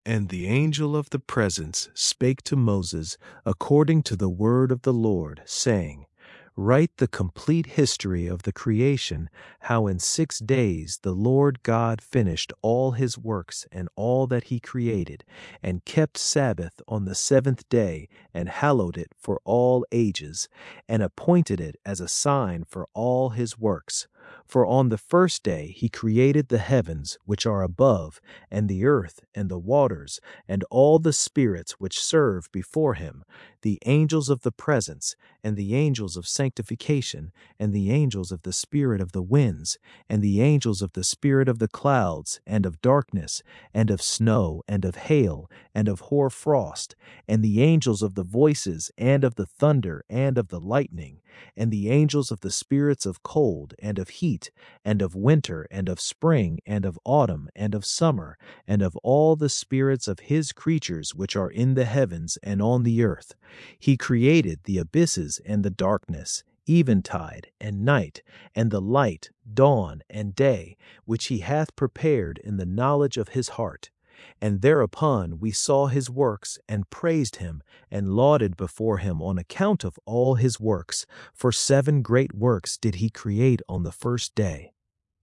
And the angel of the presence spake to Moses according to the word of the Lord, saying, Write the complete history of the creation, how in 6 days the Lord God finished all his works and all that he created, and kept Sabbath on the 7th day, and hallowed it for all ages, and appointed it as a sign for all his works. For on the 1st day he created the heavens which are above, and the earth, and the waters, and all the spirits which serve before him, the angels of the presence, and the angels of sanctification, and the angels of the spirit of the winds, and the angels of the spirit of the clouds, and of darkness, and of snow, and of hail, and of hoar frost, and the angels of the voices, and of the thunder, and of the lightning, and the angels of the spirits of cold, and of heat, and of winter, and of spring, and of autumn, and of summer, and of all the spirits of his creatures which are in the heavens and on the earth. He created the abysses and the darkness, eventide and night, and the light, dawn and day, which he hath prepared in the knowledge of his heart. And thereupon we saw his works, and praised him, and lauded before him on account of all his works. For 7 great works did he create on the 1st day.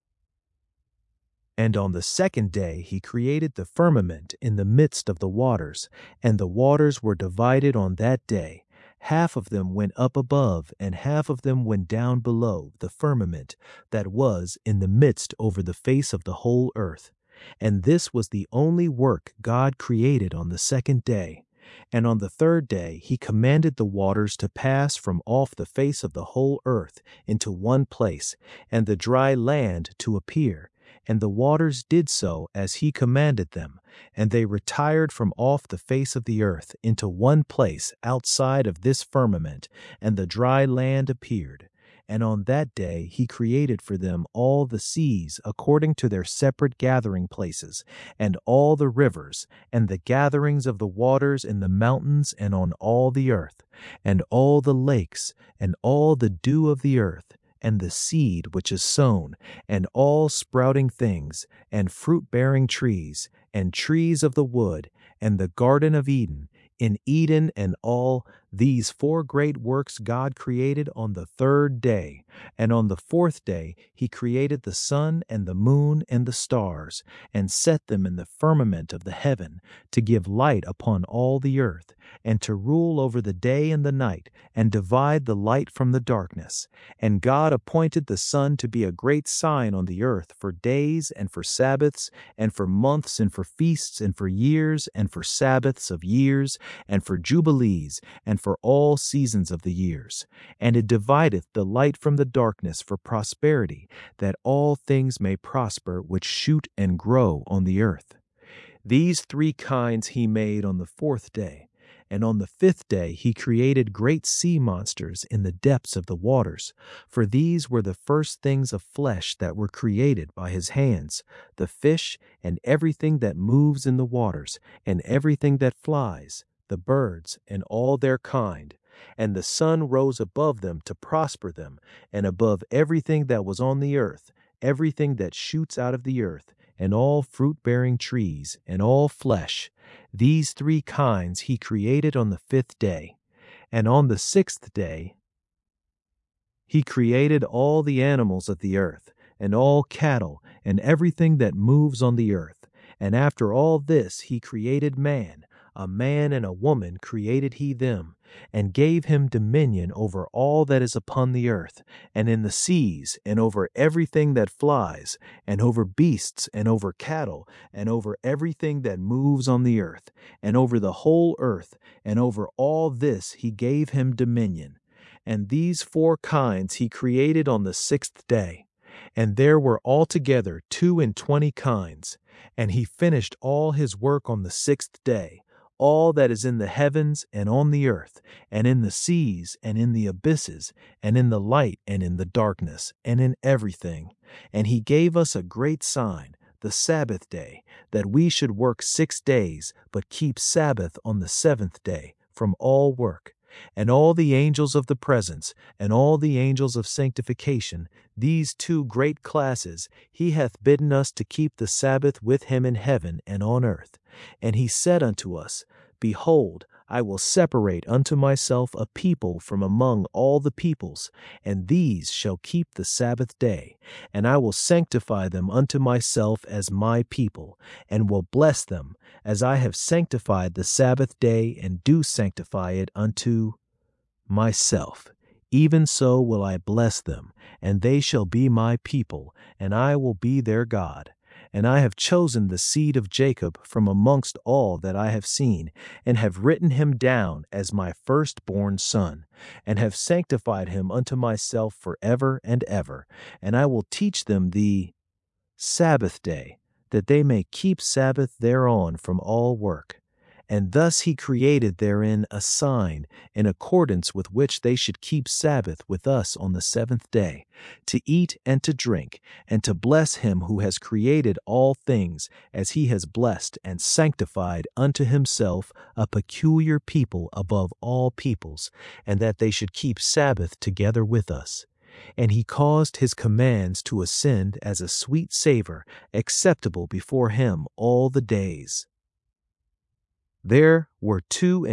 And on the 2nd day he created the firmament in the midst of the waters, and the waters were divided on that day. Half of them went up above, and half of them went down below the firmament that was in the midst over the face of the whole earth. And this was the only work God created on the 2nd day. And on the 3rd day he commanded the waters to pass from off the face of the whole earth into one place, and the dry land to appear. And the waters did so as he commanded them, and they retired from off the face of the earth into one place outside of this firmament, and the dry land appeared. And on that day he created for them all the seas according to their separate gathering places, and all the rivers, and the gatherings of the waters in the mountains and on all the earth, and all the lakes, and all the dew of the earth, and the seed which is sown, and all sprouting things, and fruit-bearing trees, and trees of the wood, and the garden of Eden, in Eden and all these 4 great works God created on the 3rd day. And on the 4th day he created the sun and the moon and the stars, and set them in the firmament of the heaven, to give light upon all the earth, and to rule over the day and the night, and divide the light from the darkness. And God appointed the sun to be a great sign on the earth for days, and for Sabbaths, and for months, and for feasts, and for years, and for Sabbaths of years, and for jubilees, and for all seasons of the years. And it divideth the light from the darkness for prosperity, that all things may prosper which shoot and grow on the earth. These 3 kinds he made on the 4th day. And on the 5th day he created great sea monsters in the depths of the waters. For these were the first things of flesh that were created by his hands, the fish, and everything that moves in the waters, and everything that flies, the birds, and all their kind. And the sun rose above them to prosper them, and above everything that was on the earth, everything that shoots out of the earth, and all fruit-bearing trees, and all flesh. These 3 kinds he created on the 5th day. And on the 6th day he created all the animals of the earth, and all cattle, and everything that moves on the earth. And after all this he created man. A man and a woman created he them, and gave him dominion over all that is upon the earth, and in the seas, and over everything that flies, and over beasts, and over cattle, and over everything that moves on the earth, and over the whole earth, and over all this he gave him dominion. And these 4 kinds he created on the 6th day. And there were altogether 22 kinds. And he finished all his work on the 6th day. All that is in the heavens and on the earth, and in the seas, and in the abysses, and in the light, and in the darkness, and in everything. And he gave us a great sign, the Sabbath day, that we should work 6 days, but keep Sabbath on the 7th day from all work. And all the angels of the presence, and all the angels of sanctification, these two great classes, he hath bidden us to keep the Sabbath with him in heaven and on earth. And he said unto us, Behold, I will separate unto myself a people from among all the peoples, and these shall keep the Sabbath day. And I will sanctify them unto myself as my people, and will bless them, as I have sanctified the Sabbath day, and do sanctify it unto myself. Even so will I bless them, and they shall be my people, and I will be their God. And I have chosen the seed of Jacob from amongst all that I have seen, and have written him down as my firstborn son, and have sanctified him unto myself forever and ever. And I will teach them the Sabbath day, that they may keep Sabbath thereon from all work. And thus he created therein a sign, in accordance with which they should keep Sabbath with us on the seventh day, to eat and to drink, and to bless him who has created all things, as he has blessed and sanctified unto himself a peculiar people above all peoples, and that they should keep Sabbath together with us. And he caused his commands to ascend as a sweet savor, acceptable before him all the days. There were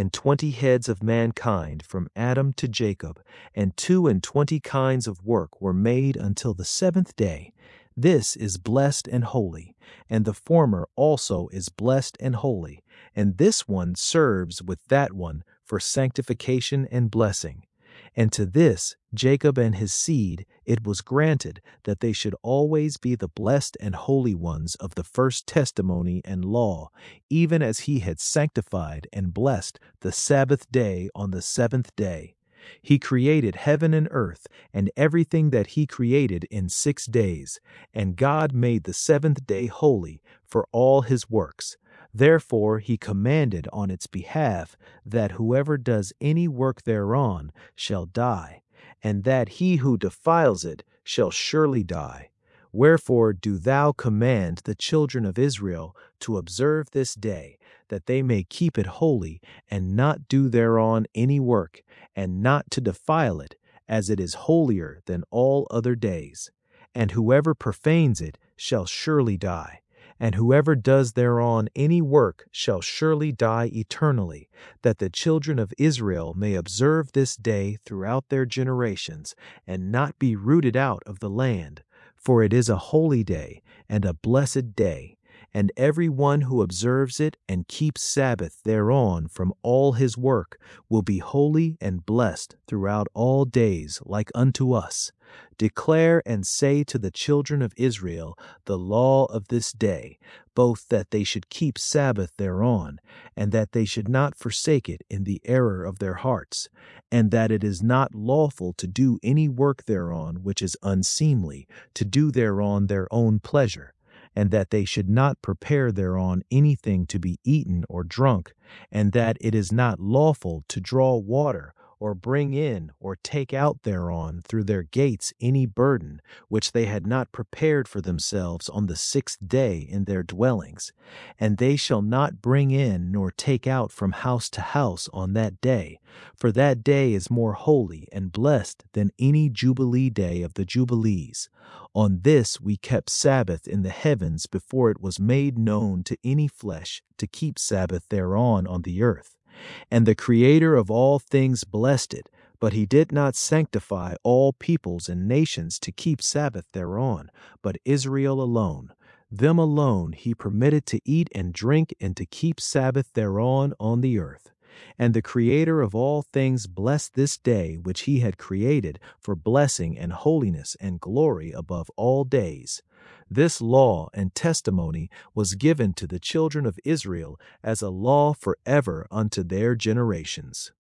22 heads of mankind from Adam to Jacob, and 22 kinds of work were made until the seventh day. This is blessed and holy, and the former also is blessed and holy, and this one serves with that one for sanctification and blessing. And to this Jacob and his seed it was granted that they should always be the blessed and holy ones of the first testimony and law, even as he had sanctified and blessed the Sabbath day on the seventh day. He created heaven and earth and everything that he created in 6 days, and God made the seventh day holy for all his works. Therefore he commanded on its behalf that whoever does any work thereon shall die, and that he who defiles it shall surely die. Wherefore do thou command the children of Israel to observe this day, that they may keep it holy, and not do thereon any work, and not to defile it, as it is holier than all other days. And whoever profanes it shall surely die. And whoever does thereon any work shall surely die eternally, that the children of Israel may observe this day throughout their generations, and not be rooted out of the land. For it is a holy day, and a blessed day, and every one who observes it and keeps Sabbath thereon from all his work will be holy and blessed throughout all days like unto us. Declare and say to the children of Israel the law of this day, both that they should keep Sabbath thereon, and that they should not forsake it in the error of their hearts, and that it is not lawful to do any work thereon which is unseemly, to do thereon their own pleasure, and that they should not prepare thereon anything to be eaten or drunk, and that it is not lawful to draw water, or bring in or take out thereon through their gates any burden, which they had not prepared for themselves on the 6th day in their dwellings. And they shall not bring in nor take out from house to house on that day, for that day is more holy and blessed than any jubilee day of the jubilees. On this we kept Sabbath in the heavens before it was made known to any flesh to keep Sabbath thereon on the earth. And the Creator of all things blessed it, but he did not sanctify all peoples and nations to keep Sabbath thereon, but Israel alone. Them alone he permitted to eat and drink and to keep Sabbath thereon on the earth. And the Creator of all things blessed this day which he had created for blessing and holiness and glory above all days. This law and testimony was given to the children of Israel as a law forever unto their generations.